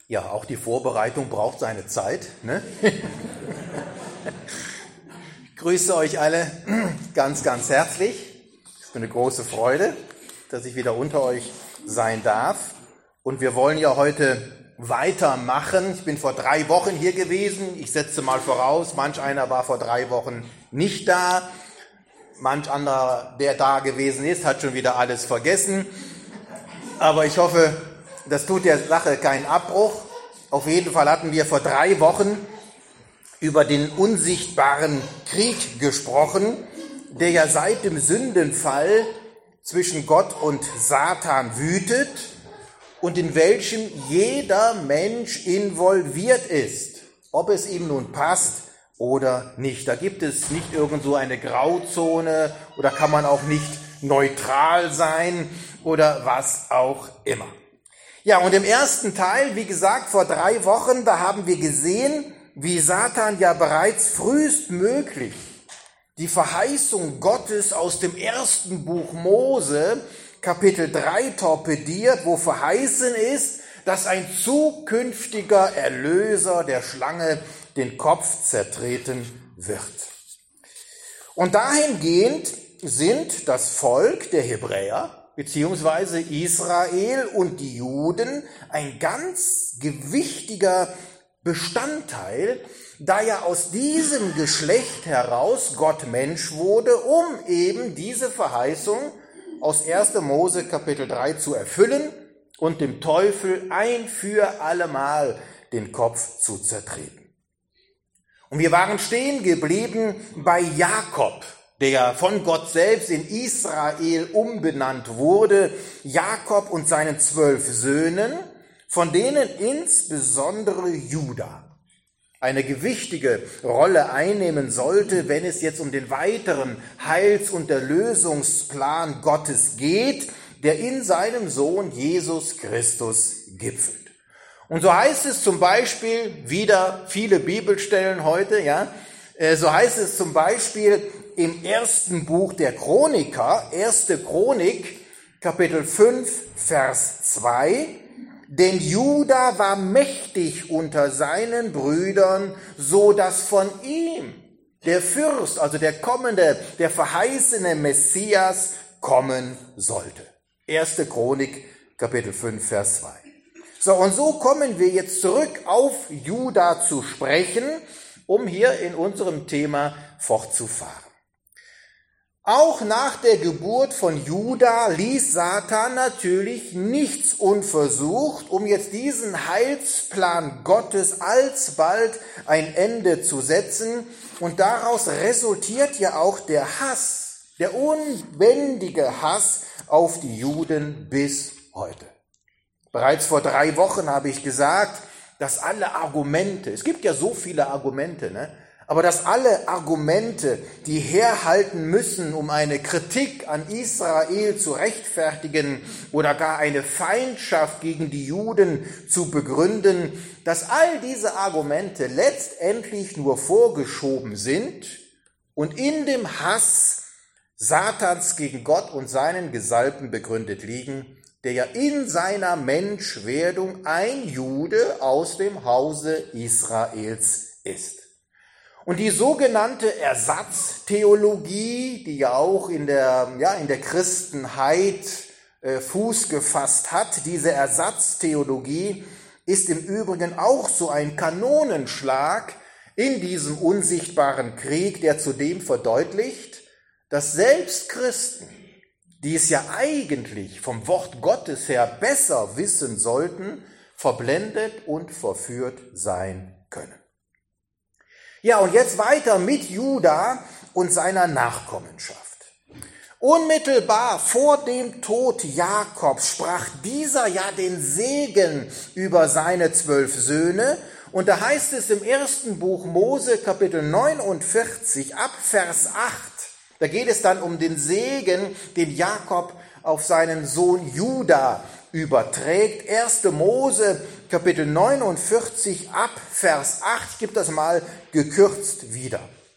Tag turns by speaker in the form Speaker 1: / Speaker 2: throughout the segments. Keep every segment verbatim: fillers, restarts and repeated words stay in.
Speaker 1: Ja, auch die Vorbereitung braucht seine Zeit. Ne? Ich grüße euch alle ganz, ganz herzlich. Es ist eine große Freude, dass ich wieder unter euch sein darf. Und wir wollen ja heute weitermachen. Ich bin vor drei Wochen hier gewesen. Ich setze mal voraus, manch einer war vor drei Wochen nicht da. Manch anderer, der da gewesen ist, hat schon wieder alles vergessen. Aber ich hoffe, das tut der Sache keinen Abbruch. Auf jeden Fall hatten wir vor drei Wochen über den unsichtbaren Krieg gesprochen, der ja seit dem Sündenfall zwischen Gott und Satan wütet und in welchem jeder Mensch involviert ist, ob es ihm nun passt oder nicht. Da gibt es nicht irgend so eine Grauzone oder kann man auch nicht neutral sein oder was auch immer. Ja, und im ersten Teil, wie gesagt, vor drei Wochen, da haben wir gesehen, wie Satan ja bereits frühestmöglich die Verheißung Gottes aus dem ersten Buch Mose, Kapitel drei, torpediert, wo verheißen ist, dass ein zukünftiger Erlöser der Schlange den Kopf zertreten wird. Und dahingehend sind das Volk der Hebräer, beziehungsweise Israel und die Juden ein ganz gewichtiger Bestandteil, da ja aus diesem Geschlecht heraus Gott Mensch wurde, um eben diese Verheißung aus erster Mose Kapitel drei zu erfüllen und dem Teufel ein für allemal den Kopf zu zertreten. Und wir waren stehen geblieben bei Jakob, der von Gott selbst in Israel umbenannt wurde, Jakob und seinen zwölf Söhnen, von denen insbesondere Juda eine gewichtige Rolle einnehmen sollte, wenn es jetzt um den weiteren Heils- und Erlösungsplan Gottes geht, der in seinem Sohn Jesus Christus gipfelt. Und so heißt es zum Beispiel, wieder viele Bibelstellen heute, ja, so heißt es zum Beispiel im ersten Buch der Chroniker, erste Chronik, Kapitel fünf, Vers zwei, denn Juda war mächtig unter seinen Brüdern, so dass von ihm der Fürst, also der kommende, der verheißene Messias kommen sollte. erste Chronik, Kapitel fünf, Vers zwei. So, und so kommen wir jetzt zurück auf Juda zu sprechen, um hier in unserem Thema fortzufahren. Auch nach der Geburt von Juda ließ Satan natürlich nichts unversucht, um jetzt diesen Heilsplan Gottes alsbald ein Ende zu setzen. Und daraus resultiert ja auch der Hass, der unbändige Hass auf die Juden bis heute. Bereits vor drei Wochen habe ich gesagt, dass alle Argumente, es gibt ja so viele Argumente, ne? Aber dass alle Argumente, die herhalten müssen, um eine Kritik an Israel zu rechtfertigen oder gar eine Feindschaft gegen die Juden zu begründen, dass all diese Argumente letztendlich nur vorgeschoben sind und in dem Hass Satans gegen Gott und seinen Gesalbten begründet liegen, der ja in seiner Menschwerdung ein Jude aus dem Hause Israels ist. Und die sogenannte Ersatztheologie, die ja auch in der, ja, in der Christenheit äh, Fuß gefasst hat, diese Ersatztheologie ist im Übrigen auch so ein Kanonenschlag in diesem unsichtbaren Krieg, der zudem verdeutlicht, dass selbst Christen, die es ja eigentlich vom Wort Gottes her besser wissen sollten, verblendet und verführt sein können. Ja, und jetzt weiter mit Juda und seiner Nachkommenschaft. Unmittelbar vor dem Tod Jakobs sprach dieser ja den Segen über seine zwölf Söhne. Und da heißt es im ersten Buch Mose, Kapitel neunundvierzig, ab Vers acht, da geht es dann um den Segen, den Jakob auf seinen Sohn Juda überträgt. erste Mose, Kapitel neunundvierzig, ab Vers acht, ich gebe das mal gekürzt wieder.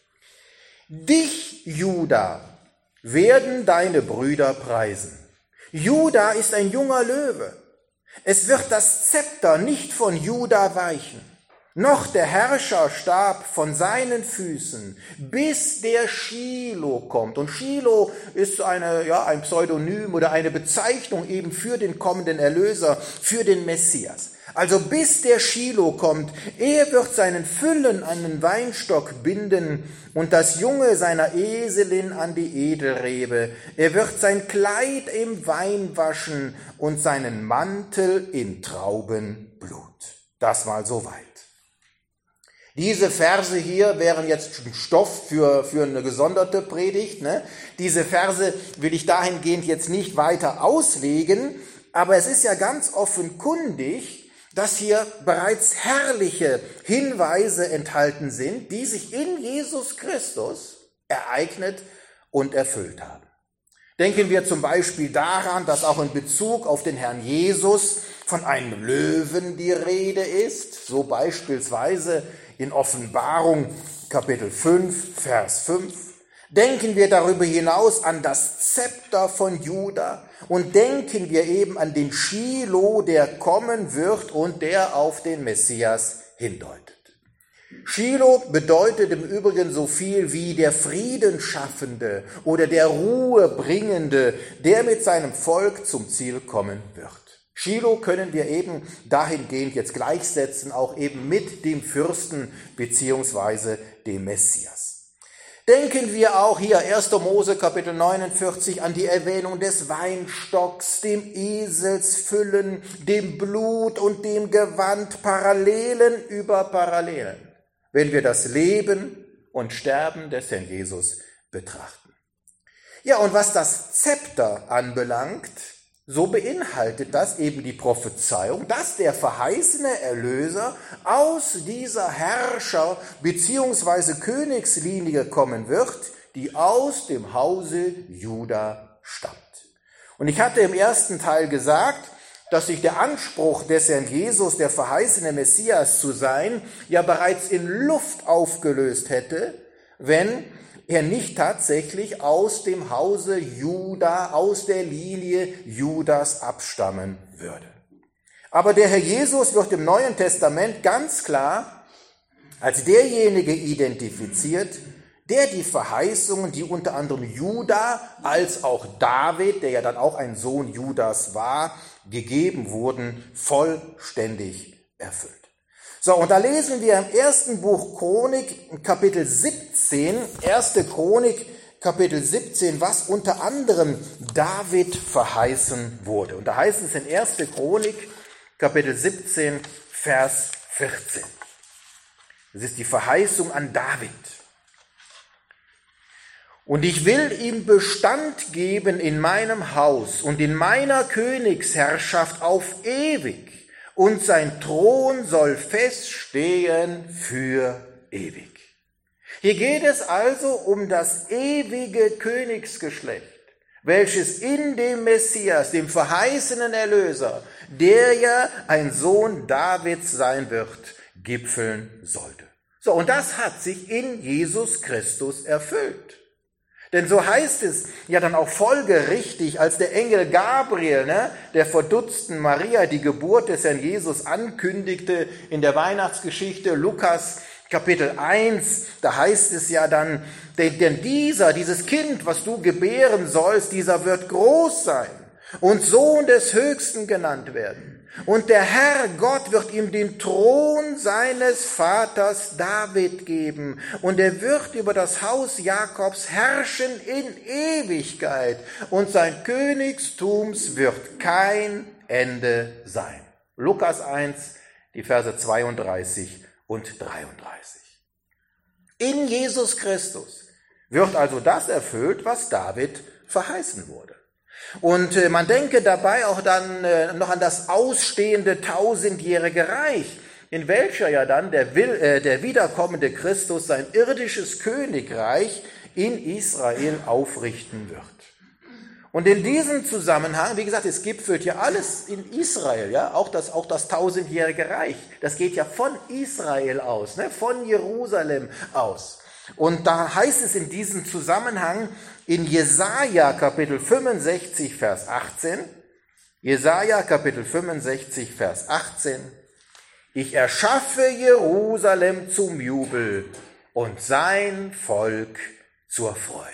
Speaker 1: Dich, Juda, werden deine Brüder preisen. Juda ist ein junger Löwe. Es wird das Zepter nicht von Juda weichen, noch der Herrscherstab von seinen Füßen, bis der Schilo kommt. Und Schilo ist eine, ja, ein Pseudonym oder eine Bezeichnung eben für den kommenden Erlöser, für den Messias. Also bis der Schilo kommt, er wird seinen Füllen an den Weinstock binden und das Junge seiner Eselin an die Edelrebe. Er wird sein Kleid im Wein waschen und seinen Mantel in Traubenblut. Das mal soweit. Diese Verse hier wären jetzt Stoff für, für eine gesonderte Predigt. Ne? Diese Verse will ich dahingehend jetzt nicht weiter auslegen, aber es ist ja ganz offenkundig, dass hier bereits herrliche Hinweise enthalten sind, die sich in Jesus Christus ereignet und erfüllt haben. Denken wir zum Beispiel daran, dass auch in Bezug auf den Herrn Jesus von einem Löwen die Rede ist, so beispielsweise in Offenbarung Kapitel fünf, Vers fünf. Denken wir darüber hinaus an das Zepter von Juda und denken wir eben an den Schilo, der kommen wird und der auf den Messias hindeutet. Schilo bedeutet im Übrigen so viel wie der Friedensschaffende oder der Ruhebringende, der mit seinem Volk zum Ziel kommen wird. Schilo können wir eben dahingehend jetzt gleichsetzen, auch eben mit dem Fürsten beziehungsweise dem Messias. Denken wir auch hier erster Mose Kapitel neunundvierzig an die Erwähnung des Weinstocks, dem Eselsfüllen, dem Blut und dem Gewand, Parallelen über Parallelen, wenn wir das Leben und Sterben des Herrn Jesus betrachten. Ja, und was das Zepter anbelangt, so beinhaltet das eben die Prophezeiung, dass der verheißene Erlöser aus dieser Herrscher- bzw. Königslinie kommen wird, die aus dem Hause Juda stammt. Und ich hatte im ersten Teil gesagt, dass sich der Anspruch des Herrn Jesus, der verheißene Messias zu sein, ja bereits in Luft aufgelöst hätte, wenn er nicht tatsächlich aus dem Hause Juda, aus der Linie Judas abstammen würde. Aber der Herr Jesus wird im Neuen Testament ganz klar als derjenige identifiziert, der die Verheißungen, die unter anderem Juda als auch David, der ja dann auch ein Sohn Judas war, gegeben wurden, vollständig erfüllt. So, und da lesen wir im ersten Buch Chronik, Kapitel siebzehn, erste Chronik, Kapitel siebzehn, was unter anderem David verheißen wurde. Und da heißt es in erste Chronik, Kapitel siebzehn, Vers vierzehn. Das ist die Verheißung an David. Und ich will ihm Bestand geben in meinem Haus und in meiner Königsherrschaft auf ewig. Und sein Thron soll feststehen für ewig. Hier geht es also um das ewige Königsgeschlecht, welches in dem Messias, dem verheißenen Erlöser, der ja ein Sohn Davids sein wird, gipfeln sollte. So, und das hat sich in Jesus Christus erfüllt. Denn so heißt es ja dann auch folgerichtig, als der Engel Gabriel, ne, der verdutzten Maria, die Geburt des Herrn Jesus ankündigte in der Weihnachtsgeschichte, Lukas Kapitel eins, da heißt es ja dann, denn dieser, dieses Kind, was du gebären sollst, dieser wird groß sein und Sohn des Höchsten genannt werden. Und der Herr Gott wird ihm den Thron seines Vaters David geben. Und er wird über das Haus Jakobs herrschen in Ewigkeit. Und sein Königstums wird kein Ende sein. Lukas eins, die Verse zweiunddreißig und dreiunddreißig. In Jesus Christus wird also das erfüllt, was David verheißen wurde. Und äh, man denke dabei auch dann äh, noch an das ausstehende tausendjährige Reich, in welcher ja dann der, Will, äh, der wiederkommende Christus sein irdisches Königreich in Israel aufrichten wird. Und in diesem Zusammenhang, wie gesagt, es gipfelt ja alles in Israel, ja, auch das, auch das tausendjährige Reich. Das geht ja von Israel aus, ne, von Jerusalem aus. Und da heißt es in diesem Zusammenhang in Jesaja Kapitel fünfundsechzig, Vers achtzehn, Jesaja Kapitel fünfundsechzig, Vers achtzehn. Ich erschaffe Jerusalem zum Jubel und sein Volk zur Freude.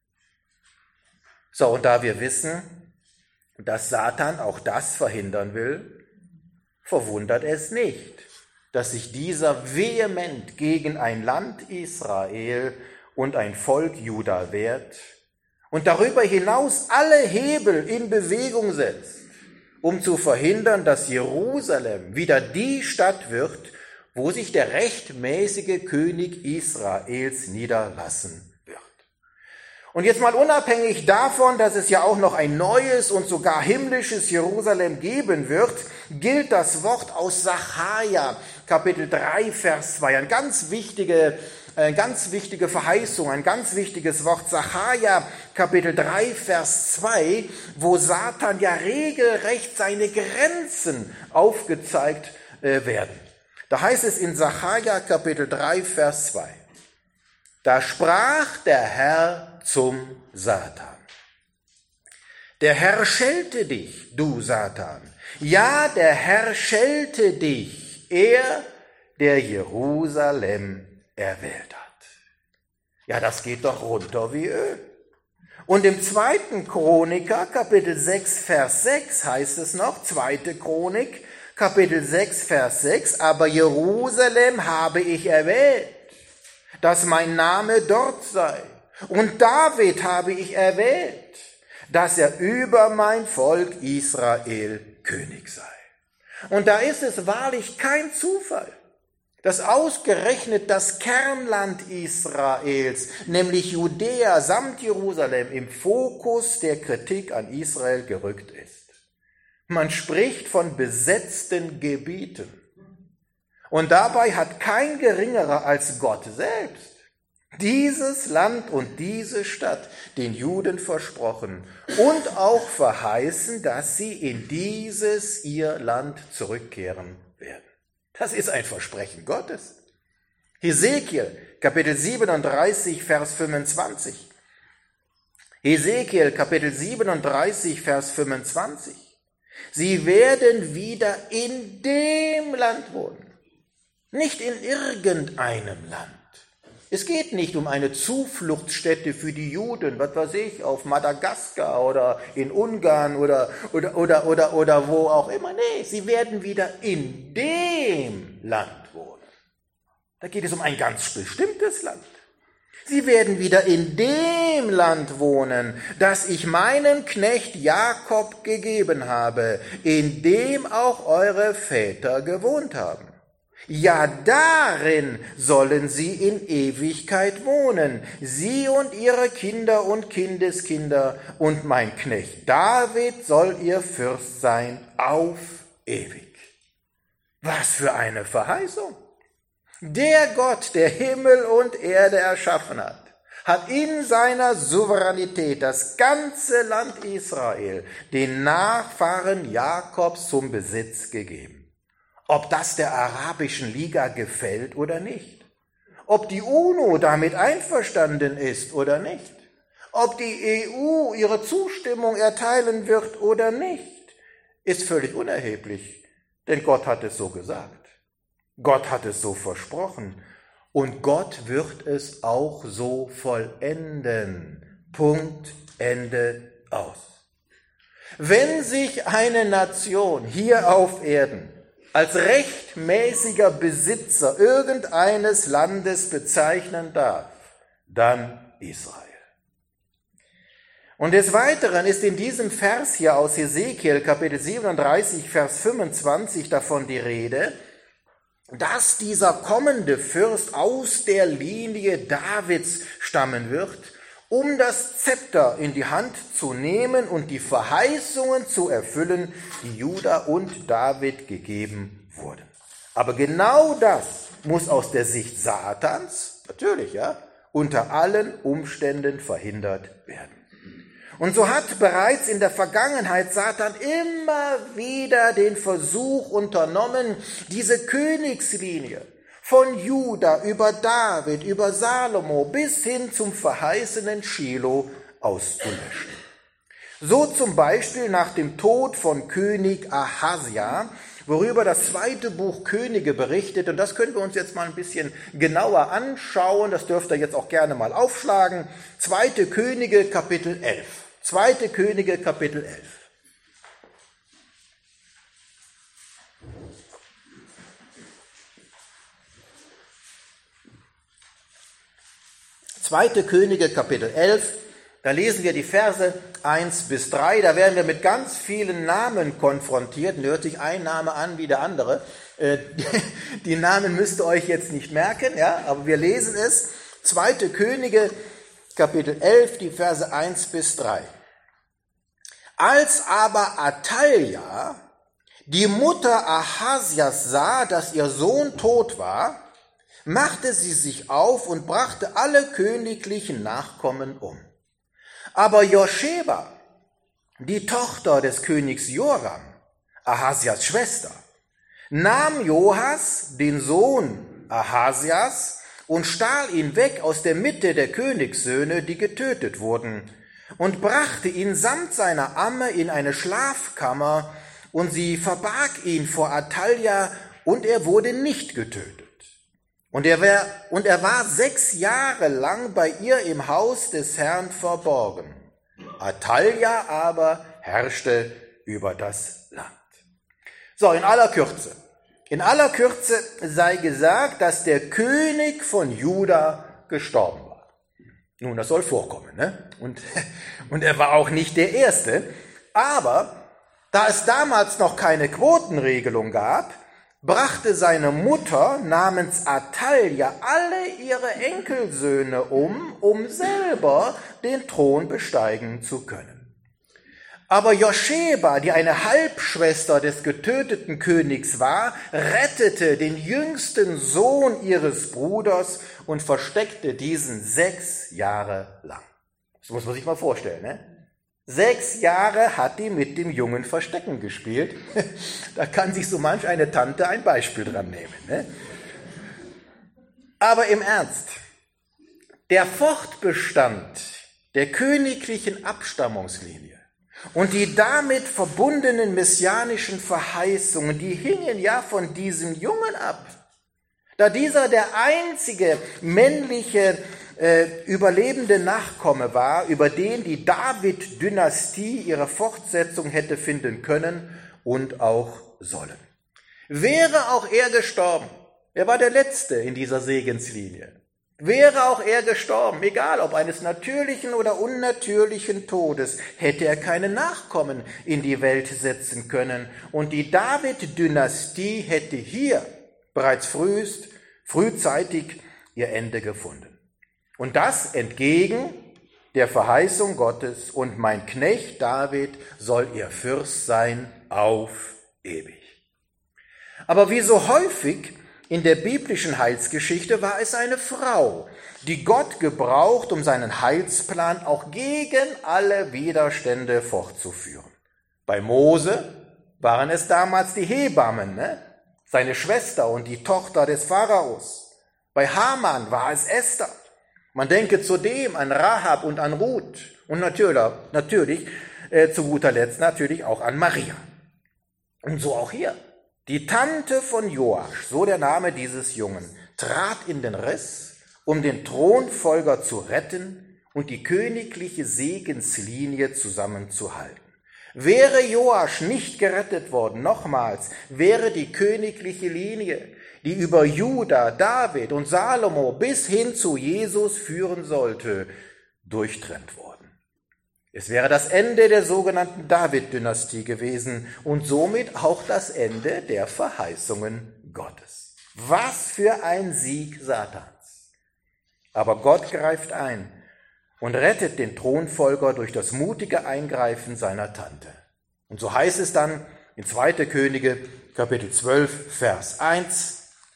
Speaker 1: So, und da wir wissen, dass Satan auch das verhindern will, verwundert es nicht, dass sich dieser vehement gegen ein Land Israel und ein Volk Juda wehrt und darüber hinaus alle Hebel in Bewegung setzt, um zu verhindern, dass Jerusalem wieder die Stadt wird, wo sich der rechtmäßige König Israels niederlassen wird. Und jetzt mal unabhängig davon, dass es ja auch noch ein neues und sogar himmlisches Jerusalem geben wird, gilt das Wort aus Sacharja, Kapitel drei, Vers zwei, eine ganz wichtige, eine ganz wichtige Verheißung, ein ganz wichtiges Wort, Sacharja, Kapitel drei, Vers zwei, wo Satan ja regelrecht seine Grenzen aufgezeigt äh, werden. Da heißt es in Sacharja, Kapitel drei, Vers zwei, da sprach der Herr zum Satan. Der Herr schelte dich, du Satan. Ja, der Herr schelte dich, er, der Jerusalem erwählt hat. Ja, das geht doch runter wie Öl. Und im zweiten Chroniker, Kapitel sechs, Vers sechs heißt es noch, zweite Chronik, Kapitel sechs, Vers sechs, aber Jerusalem habe ich erwählt, dass mein Name dort sei. Und David habe ich erwählt, dass er über mein Volk Israel König sei. Und da ist es wahrlich kein Zufall, dass ausgerechnet das Kernland Israels, nämlich Judäa samt Jerusalem, im Fokus der Kritik an Israel gerückt ist. Man spricht von besetzten Gebieten. Und dabei hat kein Geringerer als Gott selbst dieses Land und diese Stadt den Juden versprochen und auch verheißen, dass sie in dieses ihr Land zurückkehren werden. Das ist ein Versprechen Gottes. Hesekiel, Kapitel siebenunddreißig, Vers fünfundzwanzig. Hesekiel, Kapitel siebenunddreißig, Vers fünfundzwanzig. Sie werden wieder in dem Land wohnen, nicht in irgendeinem Land. Es geht nicht um eine Zufluchtsstätte für die Juden, was weiß ich, auf Madagaskar oder in Ungarn oder, oder, oder, oder, oder wo auch immer. Nee, sie werden wieder in dem Land wohnen. Da geht es um ein ganz bestimmtes Land. Sie werden wieder in dem Land wohnen, das ich meinem Knecht Jakob gegeben habe, in dem auch eure Väter gewohnt haben. Ja, darin sollen sie in Ewigkeit wohnen, sie und ihre Kinder und Kindeskinder, und mein Knecht David soll ihr Fürst sein auf ewig. Was für eine Verheißung! Der Gott, der Himmel und Erde erschaffen hat, hat in seiner Souveränität das ganze Land Israel den Nachfahren Jakobs zum Besitz gegeben. Ob das der Arabischen Liga gefällt oder nicht. Ob die UNO damit einverstanden ist oder nicht. Ob die E U ihre Zustimmung erteilen wird oder nicht, ist völlig unerheblich. Denn Gott hat es so gesagt. Gott hat es so versprochen. Und Gott wird es auch so vollenden. Punkt, Ende, aus. Wenn sich eine Nation hier auf Erden als rechtmäßiger Besitzer irgendeines Landes bezeichnen darf, dann Israel. Und des Weiteren ist in diesem Vers hier aus Hesekiel, Kapitel siebenunddreißig, Vers fünfundzwanzig davon die Rede, dass dieser kommende Fürst aus der Linie Davids stammen wird, um das Zepter in die Hand zu nehmen und die Verheißungen zu erfüllen, die Juda und David gegeben wurden. Aber genau das muss aus der Sicht Satans, natürlich, ja, unter allen Umständen verhindert werden. Und so hat bereits in der Vergangenheit Satan immer wieder den Versuch unternommen, diese Königslinie von Juda über David, über Salomo bis hin zum verheißenen Schilo auszulöschen. So zum Beispiel nach dem Tod von König Ahasja, worüber das zweite Buch Könige berichtet. Und das können wir uns jetzt mal ein bisschen genauer anschauen. Das dürft ihr jetzt auch gerne mal aufschlagen. Zweite Könige, Kapitel elf. Zweite Könige, Kapitel elf. Zweite Könige, Kapitel elf. Da lesen wir die Verse eins bis drei, da werden wir mit ganz vielen Namen konfrontiert. Und hört sich ein Name an wie der andere. Die Namen müsst ihr euch jetzt nicht merken, ja, aber wir lesen es. Zweite Könige, Kapitel elf, die Verse eins bis drei. Als aber Athalja, die Mutter Ahasjas, sah, dass ihr Sohn tot war, machte sie sich auf und brachte alle königlichen Nachkommen um. Aber Joscheba, die Tochter des Königs Joram, Ahasjas Schwester, nahm Joas, den Sohn Ahasjas, und stahl ihn weg aus der Mitte der Königssöhne, die getötet wurden, und brachte ihn samt seiner Amme in eine Schlafkammer, und sie verbarg ihn vor Athalja, und er wurde nicht getötet. Und er, war, und er war sechs Jahre lang bei ihr im Haus des Herrn verborgen. Athalja aber herrschte über das Land. So, in aller Kürze. In aller Kürze sei gesagt, dass der König von Juda gestorben war. Nun, das soll vorkommen, ne? Und, und er war auch nicht der Erste. Aber da es damals noch keine Quotenregelung gab, brachte seine Mutter namens Athalja alle ihre Enkelsöhne um, um selber den Thron besteigen zu können. Aber Joscheba, die eine Halbschwester des getöteten Königs war, rettete den jüngsten Sohn ihres Bruders und versteckte diesen sechs Jahre lang. Das muss man sich mal vorstellen, ne? Sechs Jahre hat die mit dem Jungen Verstecken gespielt. Da kann sich so manch eine Tante ein Beispiel dran nehmen. Ne? Aber im Ernst, der Fortbestand der königlichen Abstammungslinie und die damit verbundenen messianischen Verheißungen, die hingen ja von diesem Jungen ab. Da dieser der einzige männliche äh, überlebende Nachkomme war, über den die David-Dynastie ihre Fortsetzung hätte finden können und auch sollen. Wäre auch er gestorben, er war der Letzte in dieser Segenslinie, wäre auch er gestorben, egal ob eines natürlichen oder unnatürlichen Todes, hätte er keine Nachkommen in die Welt setzen können. Und die David-Dynastie hätte hier bereits frühst, frühzeitig ihr Ende gefunden. Und das entgegen der Verheißung Gottes: und mein Knecht David soll ihr Fürst sein auf ewig. Aber wie so häufig in der biblischen Heilsgeschichte war es eine Frau, die Gott gebraucht, um seinen Heilsplan auch gegen alle Widerstände fortzuführen. Bei Mose waren es damals die Hebammen, ne? Seine Schwester und die Tochter des Pharaos. Bei Haman war es Esther. Man denke zudem an Rahab und an Ruth und natürlich, natürlich äh, zu guter Letzt natürlich auch an Maria. Und so auch hier. Die Tante von Joasch, so der Name dieses Jungen, trat in den Riss, um den Thronfolger zu retten und die königliche Segenslinie zusammenzuhalten. Wäre Joasch nicht gerettet worden, nochmals, wäre die königliche Linie, die über Juda, David und Salomo bis hin zu Jesus führen sollte, durchtrennt worden. Es wäre das Ende der sogenannten David-Dynastie gewesen und somit auch das Ende der Verheißungen Gottes. Was für ein Sieg Satans! Aber Gott greift ein und rettet den Thronfolger durch das mutige Eingreifen seiner Tante. Und so heißt es dann in zweite Könige, Kapitel zwölf, Vers eins,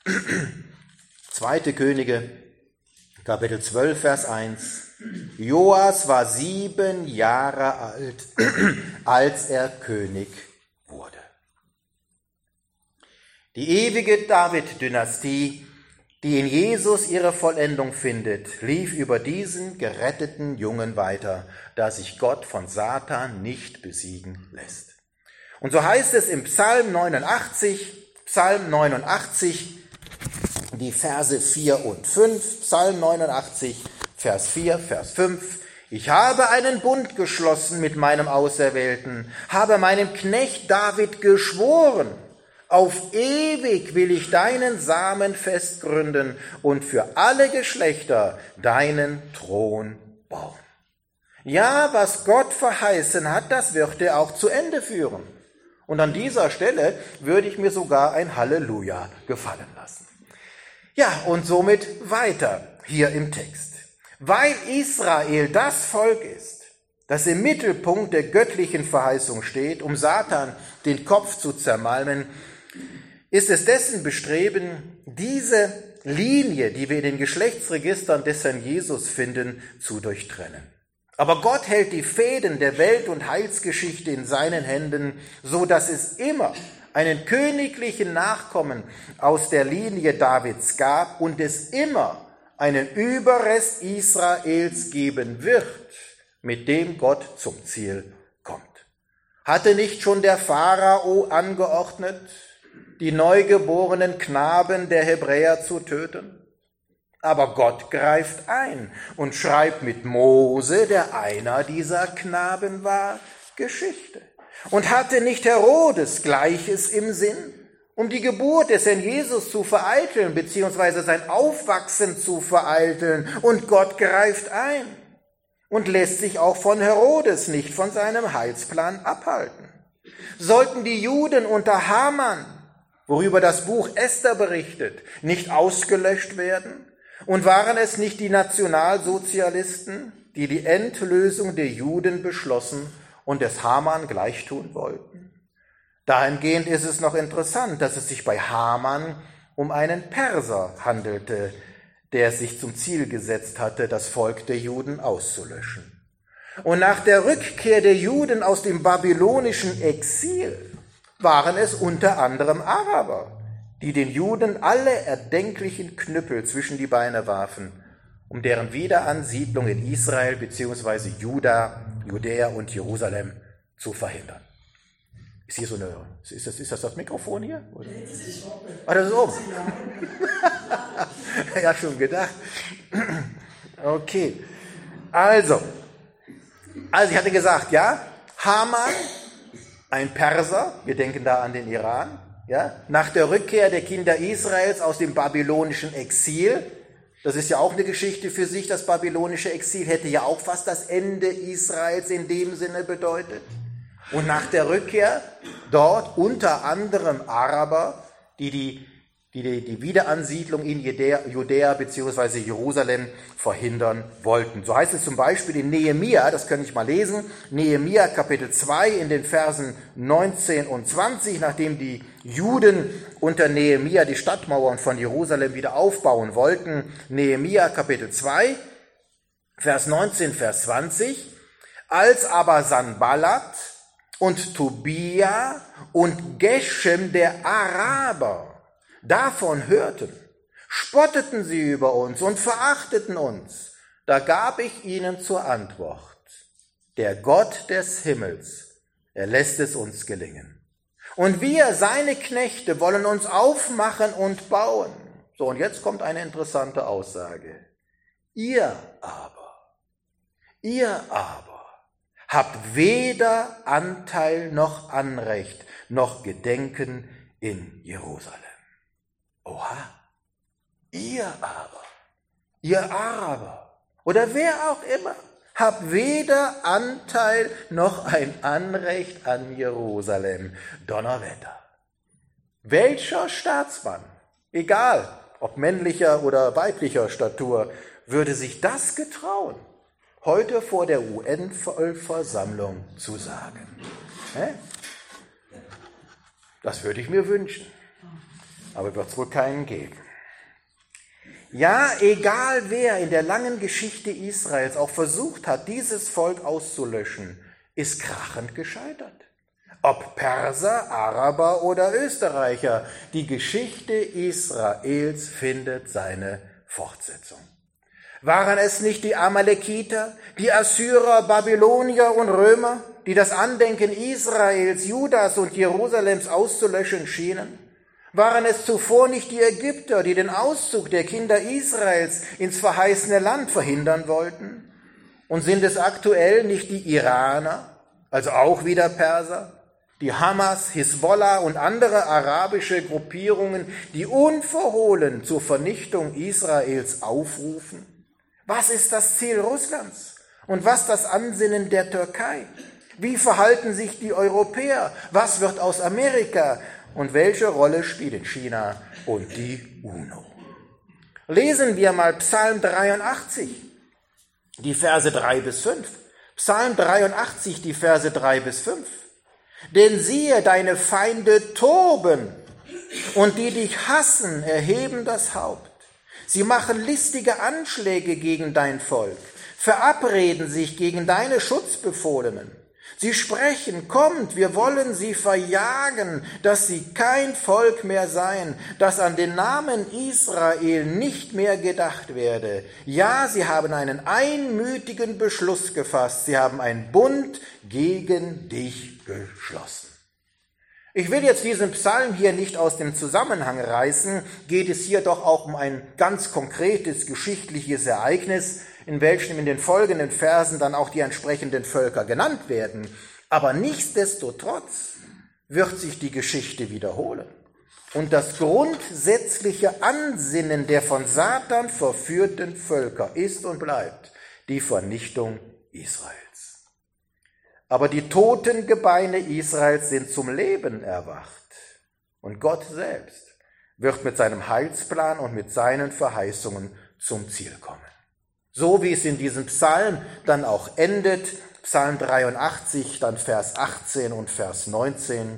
Speaker 1: zweite Könige, Kapitel zwölf, Vers eins. Joas war sieben Jahre alt, als er König wurde. Die ewige David-Dynastie die in Jesus ihre Vollendung findet, lief über diesen geretteten Jungen weiter, da sich Gott von Satan nicht besiegen lässt. Und so heißt es im Psalm neunundachtzig, Psalm neunundachtzig, die Verse vier und fünf, Psalm neunundachtzig, Vers vier, Vers fünf. Ich habe einen Bund geschlossen mit meinem Auserwählten, habe meinem Knecht David geschworen, auf ewig will ich deinen Samen festgründen und für alle Geschlechter deinen Thron bauen. Ja, was Gott verheißen hat, das wird er auch zu Ende führen. Und an dieser Stelle würde ich mir sogar ein Halleluja gefallen lassen. Ja, und somit weiter hier im Text. Weil Israel das Volk ist, das im Mittelpunkt der göttlichen Verheißung steht, um Satan den Kopf zu zermalmen, ist es dessen Bestreben, diese Linie, die wir in den Geschlechtsregistern des Herrn Jesus finden, zu durchtrennen. Aber Gott hält die Fäden der Welt- und Heilsgeschichte in seinen Händen, so dass es immer einen königlichen Nachkommen aus der Linie Davids gab und es immer einen Überrest Israels geben wird, mit dem Gott zum Ziel kommt. Hatte nicht schon der Pharao angeordnet, die neugeborenen Knaben der Hebräer zu töten? Aber Gott greift ein und schreibt mit Mose, der einer dieser Knaben war, Geschichte. Und hatte nicht Herodes Gleiches im Sinn, um die Geburt des Herrn Jesus zu vereiteln, beziehungsweise sein Aufwachsen zu vereiteln. Und Gott greift ein und lässt sich auch von Herodes nicht von seinem Heilsplan abhalten. Sollten die Juden unter Haman, worüber das Buch Esther berichtet, nicht ausgelöscht werden? Und waren es nicht die Nationalsozialisten, die die Endlösung der Juden beschlossen und es Haman gleichtun wollten? Dahingehend ist es noch interessant, dass es sich bei Haman um einen Perser handelte, der sich zum Ziel gesetzt hatte, das Volk der Juden auszulöschen. Und nach der Rückkehr der Juden aus dem babylonischen Exil waren es unter anderem Araber, die den Juden alle erdenklichen Knüppel zwischen die Beine warfen, um deren Wiederansiedlung in Israel bzw. Juda, Judäa und Jerusalem zu verhindern. Ist hier so eine, ist das ist das, das Mikrofon hier? Oder? Ah, das ist oben. Ich habe schon gedacht. Okay. Also, also ich hatte gesagt, ja, Haman, ein Perser, wir denken da an den Iran, ja, nach der Rückkehr der Kinder Israels aus dem babylonischen Exil, das ist ja auch eine Geschichte für sich, das babylonische Exil hätte ja auch fast das Ende Israels in dem Sinne bedeutet. Und nach der Rückkehr dort unter anderem Araber, die die, die, die, die Wiederansiedlung in Judäa, Judäa bzw. Jerusalem verhindern wollten. So heißt es zum Beispiel in Nehemia, das kann ich mal lesen, Nehemia Kapitel zwei in den Versen neunzehn und zwanzig, nachdem die Juden unter Nehemia die Stadtmauern von Jerusalem wieder aufbauen wollten. Nehemia Kapitel zwei, Vers neunzehn, Vers zwanzig. Als aber Sanballat und Tobia und Geshem der Araber davon hörten, spotteten sie über uns und verachteten uns. Da gab ich ihnen zur Antwort: Der Gott des Himmels, er lässt es uns gelingen. Und wir, seine Knechte, wollen uns aufmachen und bauen. So, und jetzt kommt eine interessante Aussage. Ihr aber, ihr aber, habt weder Anteil noch Anrecht noch Gedenken in Jerusalem. Oha, ihr aber, ihr Araber oder wer auch immer, habt weder Anteil noch ein Anrecht an Jerusalem. Donnerwetter. Welcher Staatsmann, egal ob männlicher oder weiblicher Statur, würde sich das getrauen, heute vor der U N-Vollversammlung zu sagen? Hä? Das würde ich mir wünschen, aber wird es wohl keinen geben. Ja, egal wer in der langen Geschichte Israels auch versucht hat, dieses Volk auszulöschen, ist krachend gescheitert. ob Perser, Araber oder Österreicher. Die Geschichte Israels findet seine Fortsetzung. Waren es nicht die Amalekiter, die Assyrer, Babylonier und Römer, die das Andenken Israels, Judas und Jerusalems auszulöschen schienen? Waren es zuvor nicht die Ägypter, die den Auszug der Kinder Israels ins verheißene Land verhindern wollten? Und sind es aktuell nicht die Iraner, also auch wieder Perser, die Hamas, Hisbollah und andere arabische Gruppierungen, die unverhohlen zur Vernichtung Israels aufrufen? Was ist das Ziel Russlands? Und was das Ansinnen der Türkei? Wie verhalten sich die Europäer? Was wird aus Amerika? Und welche Rolle spielen China und die UNO? Lesen wir mal Psalm dreiundachtzig, die Verse drei bis fünf. Psalm dreiundachtzig, die Verse drei bis fünf. Denn siehe, deine Feinde toben, und die dich hassen, erheben das Haupt. Sie machen listige Anschläge gegen dein Volk, verabreden sich gegen deine Schutzbefohlenen. Sie sprechen, kommt, wir wollen sie verjagen, dass sie kein Volk mehr seien, dass an den Namen Israel nicht mehr gedacht werde. Ja, sie haben einen einmütigen Beschluss gefasst, sie haben einen Bund gegen dich geschlossen. Ich will jetzt diesen Psalm hier nicht aus dem Zusammenhang reißen, geht es hier doch auch um ein ganz konkretes geschichtliches Ereignis, in welchem in den folgenden Versen dann auch die entsprechenden Völker genannt werden. Aber nichtsdestotrotz wird sich die Geschichte wiederholen. Und das grundsätzliche Ansinnen der von Satan verführten Völker ist und bleibt die Vernichtung Israels. Aber die toten Gebeine Israels sind zum Leben erwacht. Und Gott selbst wird mit seinem Heilsplan und mit seinen Verheißungen zum Ziel kommen. So wie es in diesem Psalm dann auch endet, Psalm dreiundachtzig, dann Vers achtzehn und Vers neunzehn.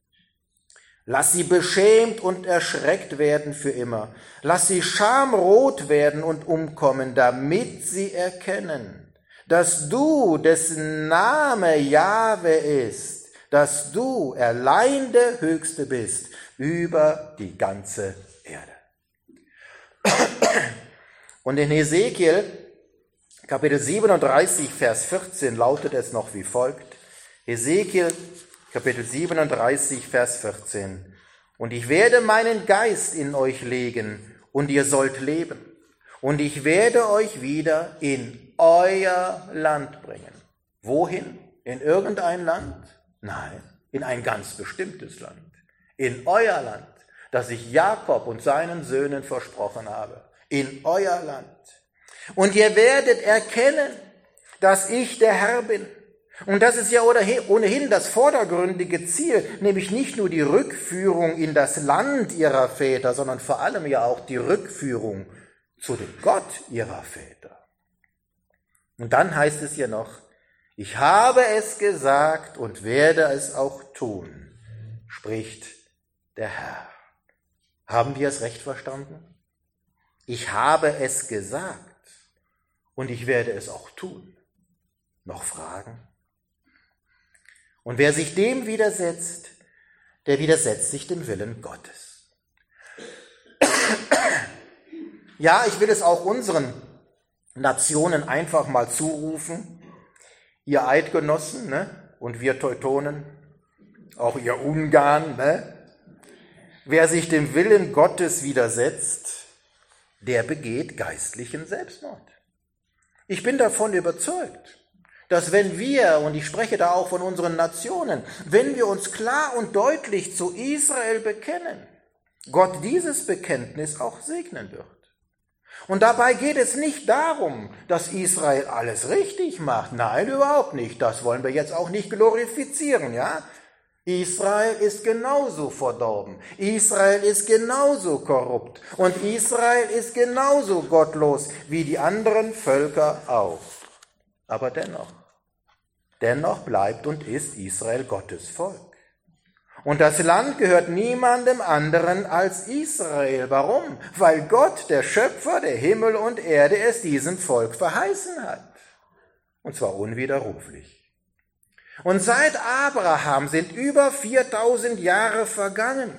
Speaker 1: Lass sie beschämt und erschreckt werden für immer. Lass sie schamrot werden und umkommen, damit sie erkennen, dass du, dessen Name Jahwe ist, dass du allein der Höchste bist über die ganze Erde. Und in Hesekiel, Kapitel siebenunddreißig, Vers vierzehn lautet es noch wie folgt. Hesekiel, Kapitel siebenunddreißig, Vers vierzehn. Und ich werde meinen Geist in euch legen, und ihr sollt leben. Und ich werde euch wieder in euer Land bringen. Wohin? In irgendein Land? Nein, in ein ganz bestimmtes Land. In euer Land, das ich Jakob und seinen Söhnen versprochen habe. In euer Land. Und ihr werdet erkennen, dass ich der Herr bin. Und das ist ja ohnehin das vordergründige Ziel, nämlich nicht nur die Rückführung in das Land ihrer Väter, sondern vor allem ja auch die Rückführung zu dem Gott ihrer Väter. Und dann heißt es hier noch, ich habe es gesagt und werde es auch tun, spricht der Herr. Haben wir es recht verstanden? Ich habe es gesagt und ich werde es auch tun. Noch Fragen? Und wer sich dem widersetzt, der widersetzt sich dem Willen Gottes. Ja, ich will es auch unseren Nationen einfach mal zurufen, ihr Eidgenossen, ne? Und wir Teutonen, auch ihr Ungarn, ne? Wer sich dem Willen Gottes widersetzt, der begeht geistlichen Selbstmord. Ich bin davon überzeugt, dass wenn wir, und ich spreche da auch von unseren Nationen, wenn wir uns klar und deutlich zu Israel bekennen, Gott dieses Bekenntnis auch segnen wird. Und dabei geht es nicht darum, dass Israel alles richtig macht. Nein, überhaupt nicht. Das wollen wir jetzt auch nicht glorifizieren, ja? Israel ist genauso verdorben. Israel ist genauso korrupt. Und Israel ist genauso gottlos wie die anderen Völker auch. Aber dennoch, dennoch bleibt und ist Israel Gottes Volk. Und das Land gehört niemandem anderen als Israel. Warum? Weil Gott, der Schöpfer der Himmel und Erde, es diesem Volk verheißen hat. Und zwar unwiderruflich. Und seit Abraham sind über viertausend Jahre vergangen.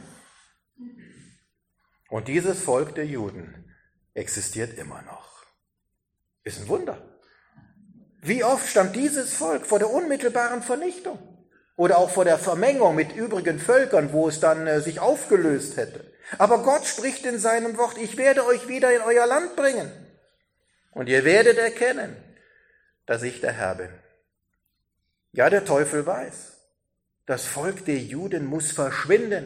Speaker 1: Und dieses Volk der Juden existiert immer noch. Ist ein Wunder. Wie oft stand dieses Volk vor der unmittelbaren Vernichtung oder auch vor der Vermengung mit übrigen Völkern, wo es dann äh, sich aufgelöst hätte. Aber Gott spricht in seinem Wort, ich werde euch wieder in euer Land bringen und ihr werdet erkennen, dass ich der Herr bin. Ja, der Teufel weiß, das Volk der Juden muss verschwinden,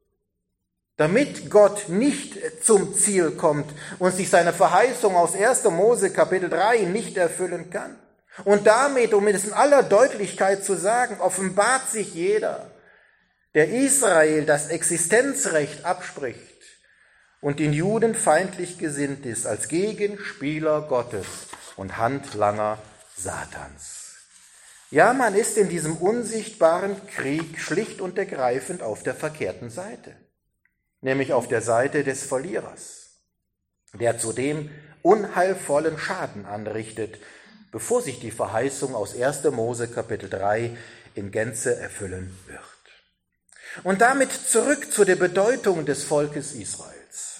Speaker 1: damit Gott nicht zum Ziel kommt und sich seine Verheißung aus erster Mose Kapitel drei nicht erfüllen kann. Und damit, um es in aller Deutlichkeit zu sagen, offenbart sich jeder, der Israel das Existenzrecht abspricht und den Juden feindlich gesinnt ist, als Gegenspieler Gottes und Handlanger Satans. Ja, man ist in diesem unsichtbaren Krieg schlicht und ergreifend auf der verkehrten Seite, nämlich auf der Seite des Verlierers, der zudem unheilvollen Schaden anrichtet, bevor sich die Verheißung aus erster Mose Kapitel drei in Gänze erfüllen wird. Und damit zurück zu der Bedeutung des Volkes Israels.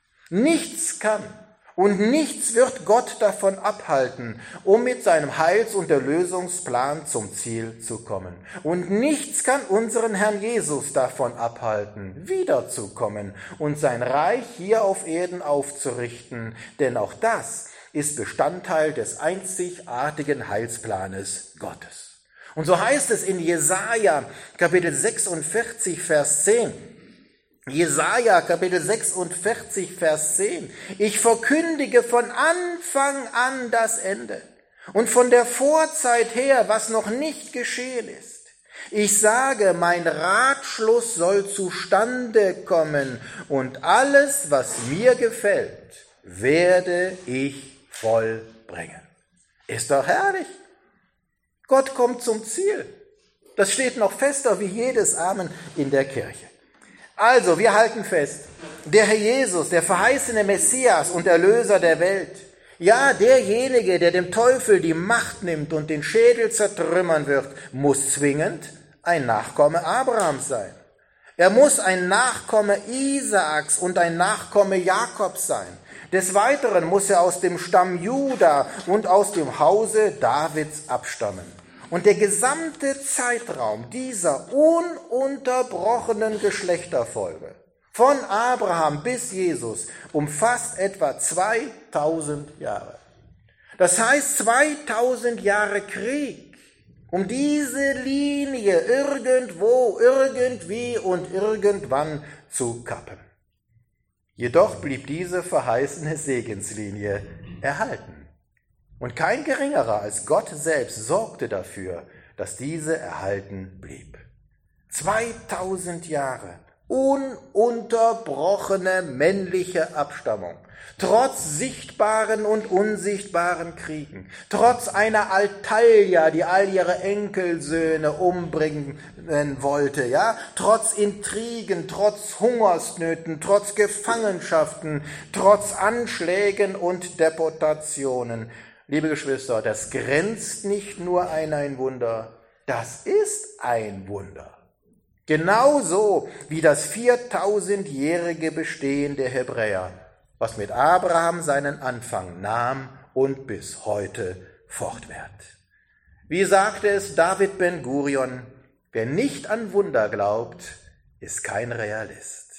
Speaker 1: Nichts kann und nichts wird Gott davon abhalten, um mit seinem Heils- und Erlösungsplan zum Ziel zu kommen. Und nichts kann unseren Herrn Jesus davon abhalten, wiederzukommen und sein Reich hier auf Erden aufzurichten, denn auch das ist Bestandteil des einzigartigen Heilsplanes Gottes. Und so heißt es in Jesaja Kapitel sechsundvierzig, Vers zehn. Jesaja Kapitel sechsundvierzig, Vers zehn. Ich verkündige von Anfang an das Ende und von der Vorzeit her, was noch nicht geschehen ist. Ich sage, mein Ratschluss soll zustande kommen und alles, was mir gefällt, werde ich vollbringen. Ist doch herrlich. Gott kommt zum Ziel. Das steht noch fester wie jedes Amen in der Kirche. Also, wir halten fest, der Herr Jesus, der verheißene Messias und Erlöser der Welt, ja, derjenige, der dem Teufel die Macht nimmt und den Schädel zertrümmern wird, muss zwingend ein Nachkomme Abrahams sein. Er muss ein Nachkomme Isaaks und ein Nachkomme Jakobs sein. Des Weiteren muss er aus dem Stamm Juda und aus dem Hause Davids abstammen. Und der gesamte Zeitraum dieser ununterbrochenen Geschlechterfolge von Abraham bis Jesus umfasst etwa zweitausend Jahre. Das heißt zweitausend Jahre Krieg, um diese Linie irgendwo, irgendwie und irgendwann zu kappen. Jedoch blieb diese verheißene Segenslinie erhalten. Und kein Geringerer als Gott selbst sorgte dafür, dass diese erhalten blieb. zweitausend Jahre ununterbrochene männliche Abstammung, trotz sichtbaren und unsichtbaren Kriegen, trotz einer Altalia, die all ihre Enkelsöhne umbringen wollte, ja, trotz Intrigen, trotz Hungersnöten, trotz Gefangenschaften, trotz Anschlägen und Deportationen. Liebe Geschwister, das grenzt nicht nur an ein Wunder, das ist ein Wunder. Genauso wie das viertausendjährige Bestehen der Hebräer, was mit Abraham seinen Anfang nahm und bis heute fortwährt. Wie sagte es David Ben-Gurion, wer nicht an Wunder glaubt, ist kein Realist.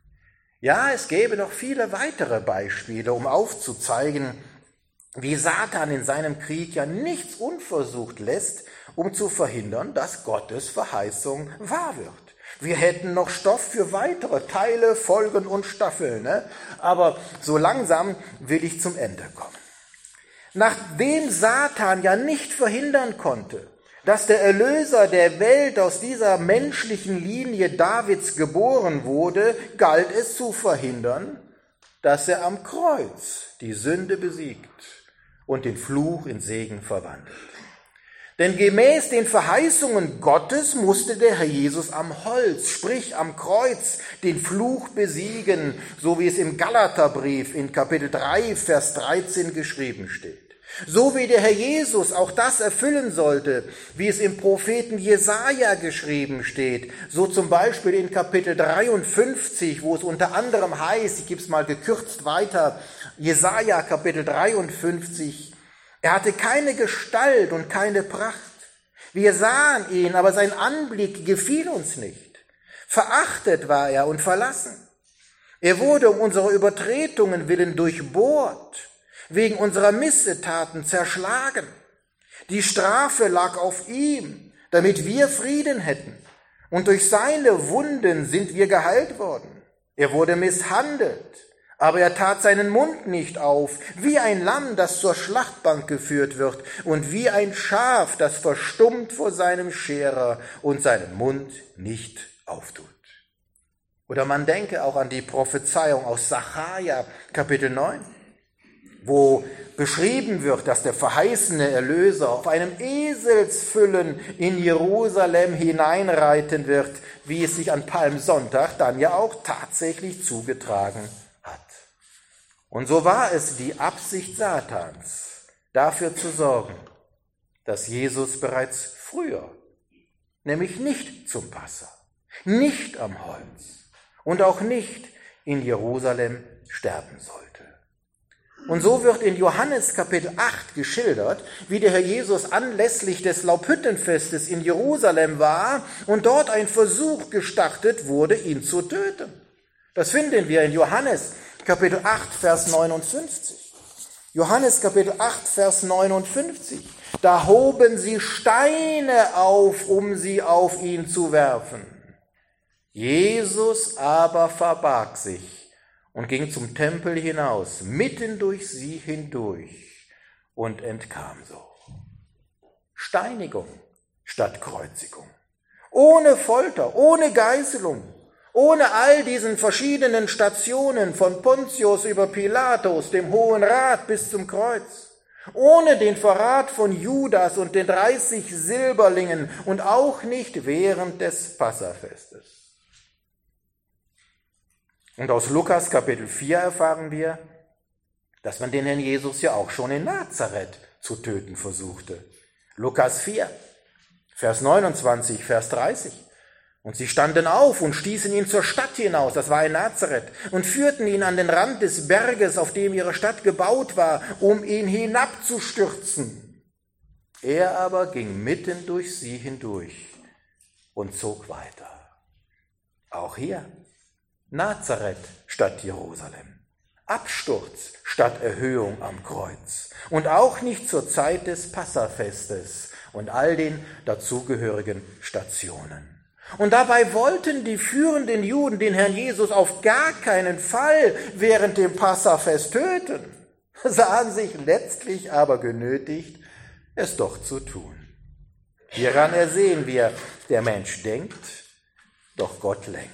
Speaker 1: Ja, es gäbe noch viele weitere Beispiele, um aufzuzeigen, wie Satan in seinem Krieg ja nichts unversucht lässt, um zu verhindern, dass Gottes Verheißung wahr wird. Wir hätten noch Stoff für weitere Teile, Folgen und Staffeln, ne? Aber so langsam will ich zum Ende kommen. Nachdem Satan ja nicht verhindern konnte, dass der Erlöser der Welt aus dieser menschlichen Linie Davids geboren wurde, galt es zu verhindern, dass er am Kreuz die Sünde besiegt und den Fluch in Segen verwandelt. Denn gemäß den Verheißungen Gottes musste der Herr Jesus am Holz, sprich am Kreuz, den Fluch besiegen, so wie es im Galaterbrief in Kapitel drei, Vers dreizehn geschrieben steht. So wie der Herr Jesus auch das erfüllen sollte, wie es im Propheten Jesaja geschrieben steht, so zum Beispiel in Kapitel dreiundfünfzig, wo es unter anderem heißt, ich gebe es mal gekürzt weiter, Jesaja Kapitel dreiundfünfzig, er hatte keine Gestalt und keine Pracht. Wir sahen ihn, aber sein Anblick gefiel uns nicht. Verachtet war er und verlassen. Er wurde um unsere Übertretungen willen durchbohrt, wegen unserer Missetaten zerschlagen. Die Strafe lag auf ihm, damit wir Frieden hätten. Und durch seine Wunden sind wir geheilt worden. Er wurde misshandelt, aber er tat seinen Mund nicht auf, wie ein Lamm, das zur Schlachtbank geführt wird, und wie ein Schaf, das verstummt vor seinem Scherer und seinen Mund nicht auftut. Oder man denke auch an die Prophezeiung aus Sacharja, Kapitel neun, wo beschrieben wird, dass der verheißene Erlöser auf einem Eselsfüllen in Jerusalem hineinreiten wird, wie es sich an Palmsonntag dann ja auch tatsächlich zugetragen hat. Und so war es die Absicht Satans, dafür zu sorgen, dass Jesus bereits früher, nämlich nicht zum Passa, nicht am Holz und auch nicht in Jerusalem sterben sollte. Und so wird in Johannes Kapitel acht geschildert, wie der Herr Jesus anlässlich des Laubhüttenfestes in Jerusalem war und dort ein Versuch gestartet wurde, ihn zu töten. Das finden wir in Johannes Kapitel acht, Vers neunundfünfzig. Johannes Kapitel acht, Vers neunundfünfzig. Da hoben sie Steine auf, um sie auf ihn zu werfen. Jesus aber verbarg sich und ging zum Tempel hinaus, mitten durch sie hindurch und entkam so. Steinigung statt Kreuzigung. Ohne Folter, ohne Geißelung, ohne all diesen verschiedenen Stationen von Pontius über Pilatus, dem Hohen Rat bis zum Kreuz. Ohne den Verrat von Judas und den dreißig Silberlingen und auch nicht während des Passafestes. Und aus Lukas Kapitel vier erfahren wir, dass man den Herrn Jesus ja auch schon in Nazareth zu töten versuchte. Lukas vier, Vers neunundzwanzig, Vers dreißig. Und sie standen auf und stießen ihn zur Stadt hinaus, das war in Nazareth, und führten ihn an den Rand des Berges, auf dem ihre Stadt gebaut war, um ihn hinabzustürzen. Er aber ging mitten durch sie hindurch und zog weiter. Auch hier Nazareth statt Jerusalem, Absturz statt Erhöhung am Kreuz und auch nicht zur Zeit des Passafestes und all den dazugehörigen Stationen. Und dabei wollten die führenden Juden den Herrn Jesus auf gar keinen Fall während dem Passafest töten, sahen sich letztlich aber genötigt, es doch zu tun. Hieran ersehen wir, der Mensch denkt, doch Gott lenkt.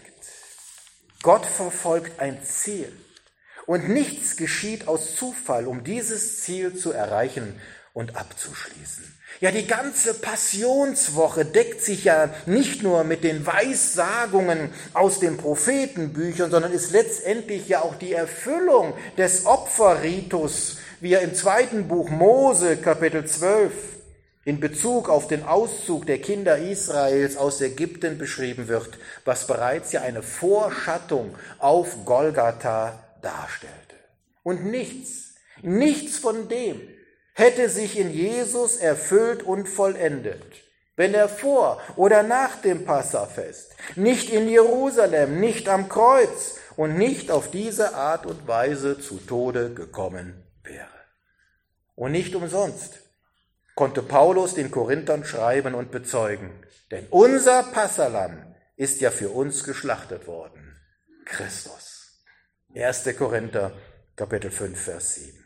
Speaker 1: Gott verfolgt ein Ziel und nichts geschieht aus Zufall, um dieses Ziel zu erreichen und abzuschließen. Ja, die ganze Passionswoche deckt sich ja nicht nur mit den Weissagungen aus den Prophetenbüchern, sondern ist letztendlich ja auch die Erfüllung des Opferritus, wie er im zweiten Buch Mose, Kapitel zwölf, in Bezug auf den Auszug der Kinder Israels aus Ägypten beschrieben wird, was bereits ja eine Vorschattung auf Golgatha darstellte. Und nichts, nichts von dem hätte sich in Jesus erfüllt und vollendet, wenn er vor oder nach dem Passafest nicht in Jerusalem, nicht am Kreuz und nicht auf diese Art und Weise zu Tode gekommen wäre. Und nicht umsonst konnte Paulus den Korinthern schreiben und bezeugen, denn unser Passalam ist ja für uns geschlachtet worden, Christus. erster Korinther, Kapitel fünf, Vers sieben.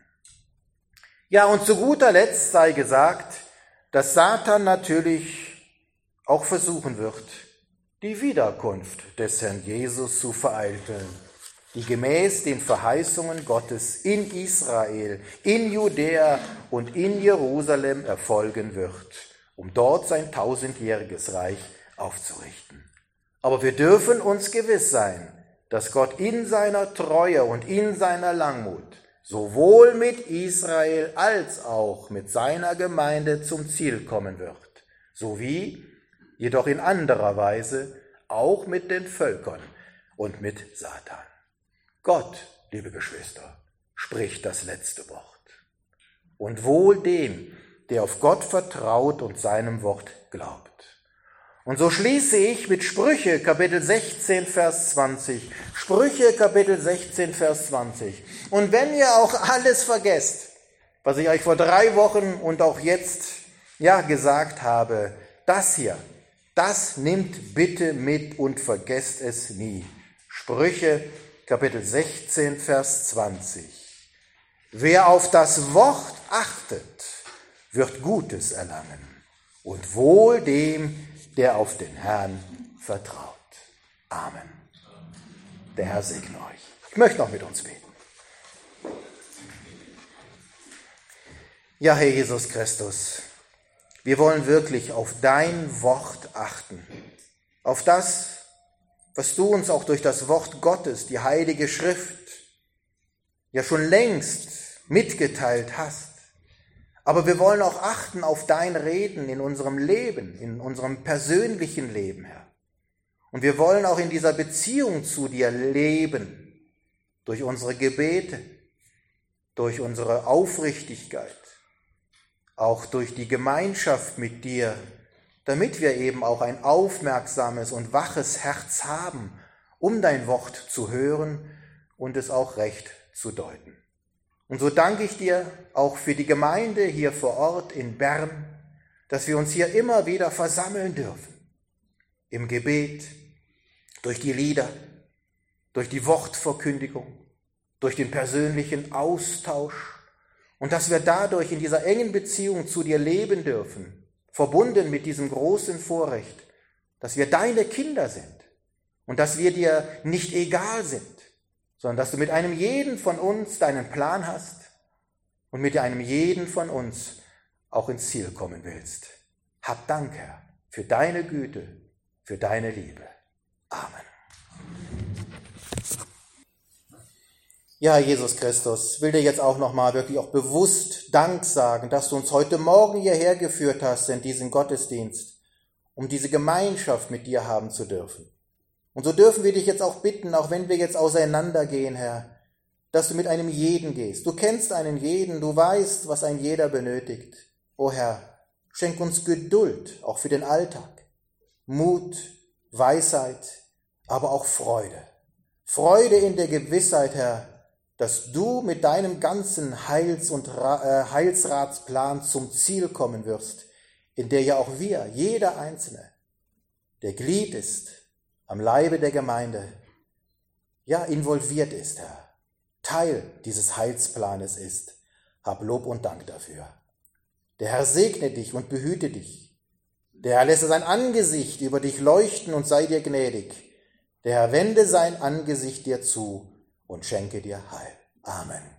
Speaker 1: Ja, und zu guter Letzt sei gesagt, dass Satan natürlich auch versuchen wird, die Wiederkunft des Herrn Jesus zu vereiteln, die gemäß den Verheißungen Gottes in Israel, in Judäa und in Jerusalem erfolgen wird, um dort sein tausendjähriges Reich aufzurichten. Aber wir dürfen uns gewiss sein, dass Gott in seiner Treue und in seiner Langmut sowohl mit Israel als auch mit seiner Gemeinde zum Ziel kommen wird, sowie jedoch in anderer Weise auch mit den Völkern und mit Satan. Gott, liebe Geschwister, spricht das letzte Wort. Und wohl dem, der auf Gott vertraut und seinem Wort glaubt. Und so schließe ich mit Sprüche, Kapitel sechzehn, Vers zwanzig. Sprüche, Kapitel sechzehn, Vers zwanzig. Und wenn ihr auch alles vergesst, was ich euch vor drei Wochen und auch jetzt ja gesagt habe, das hier, das nimmt bitte mit und vergesst es nie. Sprüche, Kapitel sechzehn, Vers zwanzig. Wer auf das Wort achtet, wird Gutes erlangen und wohl dem, der auf den Herrn vertraut. Amen. Der Herr segne euch. Ich möchte noch mit uns beten. Ja, Herr Jesus Christus, wir wollen wirklich auf dein Wort achten, auf das, was du uns auch durch das Wort Gottes, die Heilige Schrift, ja schon längst mitgeteilt hast. Aber wir wollen auch achten auf dein Reden in unserem Leben, in unserem persönlichen Leben, Herr. Und wir wollen auch in dieser Beziehung zu dir leben, durch unsere Gebete, durch unsere Aufrichtigkeit, auch durch die Gemeinschaft mit dir, damit wir eben auch ein aufmerksames und waches Herz haben, um dein Wort zu hören und es auch recht zu deuten. Und so danke ich dir auch für die Gemeinde hier vor Ort in Bern, dass wir uns hier immer wieder versammeln dürfen. Im Gebet, durch die Lieder, durch die Wortverkündigung, durch den persönlichen Austausch und dass wir dadurch in dieser engen Beziehung zu dir leben dürfen, verbunden mit diesem großen Vorrecht, dass wir deine Kinder sind und dass wir dir nicht egal sind, sondern dass du mit einem jeden von uns deinen Plan hast und mit einem jeden von uns auch ins Ziel kommen willst. Hab Dank, Herr, für deine Güte, für deine Liebe. Amen. Ja, Jesus Christus, will dir jetzt auch nochmal wirklich auch bewusst Dank sagen, dass du uns heute Morgen hierher geführt hast in diesen Gottesdienst, um diese Gemeinschaft mit dir haben zu dürfen. Und so dürfen wir dich jetzt auch bitten, auch wenn wir jetzt auseinandergehen, Herr, dass du mit einem jeden gehst. Du kennst einen jeden, du weißt, was ein jeder benötigt. O Herr, schenk uns Geduld, auch für den Alltag, Mut, Weisheit, aber auch Freude. Freude in der Gewissheit, Herr, dass du mit deinem ganzen Heils- und Ra- äh, Heilsratsplan zum Ziel kommen wirst, in der ja auch wir, jeder Einzelne, der Glied ist, am Leibe der Gemeinde, ja, involviert ist, Herr, Teil dieses Heilsplanes ist. Hab Lob und Dank dafür. Der Herr segne dich und behüte dich. Der Herr lässt sein Angesicht über dich leuchten und sei dir gnädig. Der Herr wende sein Angesicht dir zu und schenke dir Heil. Amen.